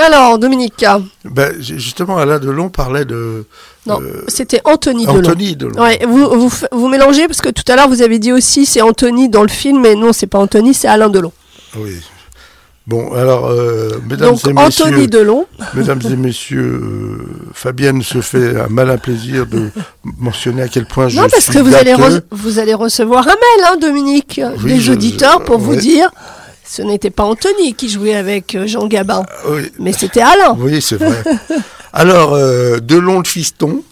Alors, Dominique. Justement, Alain Delon parlait de... Non, c'était Anthony Delon. Anthony Delon. Ouais, vous mélangez, parce que tout à l'heure, vous avez dit aussi c'est Anthony dans le film, mais non, c'est pas Anthony, c'est Alain Delon. Oui. Bon, alors, mesdames et messieurs... Anthony Delon. Mesdames et messieurs, Fabienne se fait un malin plaisir de mentionner à quel point je suis... Non, parce que vous allez recevoir un mail, Dominique, des auditeurs pour vous dire... Ce n'était pas Anthony qui jouait avec Jean Gabin, mais c'était Alain. Oui, c'est vrai. Alors, Delon le fiston.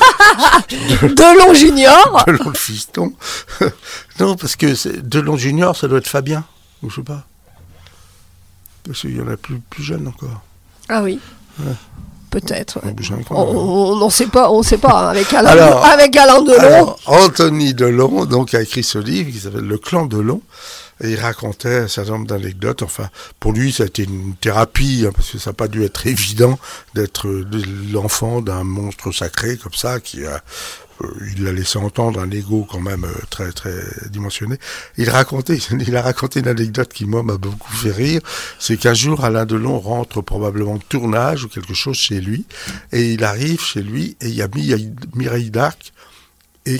Delon Junior. Delon le fiston. Non, parce que Delon Junior, ça doit être Fabien, ou je sais pas. Parce qu'il y en a plus jeune encore. Ah oui. Ouais. Peut-être. Ouais. On n'en sait pas, on ne sait pas. Avec Alain Delon. Alors, Anthony Delon, donc, a écrit ce livre qui s'appelle Le Clan Delon. Et il racontait un certain nombre d'anecdotes. Enfin, pour lui, ça a été une thérapie, parce que ça n'a pas dû être évident d'être l'enfant d'un monstre sacré comme ça, il l'a laissé entendre un ego quand même très très dimensionné. Il a raconté une anecdote qui moi m'a beaucoup fait rire. C'est qu'un jour Alain Delon rentre probablement de tournage ou quelque chose chez lui, et il arrive chez lui et il y a Mireille d'Arc et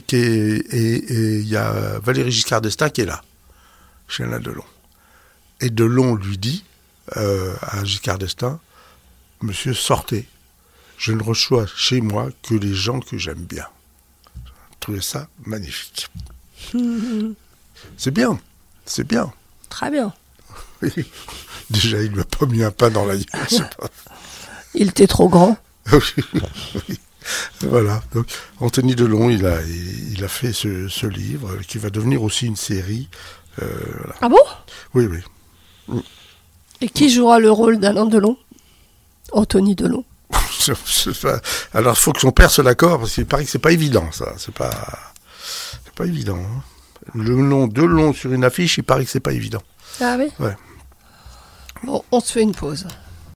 il y a Valéry Giscard d'Estaing qui est là. Chez Alain Delon. Et Delon lui dit à Giscard d'Estaing, monsieur, sortez. Je ne reçois chez moi que les gens que j'aime bien. Je trouvais ça magnifique. C'est bien. Très bien. Déjà, il ne lui a pas mis un pain dans la gueule. Il était trop grand. Oui. Voilà. Donc, Anthony Delon, il a fait ce livre qui va devenir aussi une série. Voilà. Ah bon ? Oui. Et qui jouera le rôle d'Alain Delon ? Anthony Delon. Alors, il faut que son père se l'accorde, parce qu'il paraît que c'est pas évident, ça. C'est pas évident. Hein. Le nom Delon sur une affiche, il paraît que c'est pas évident. Ah oui ? Ouais. Bon, on se fait une pause.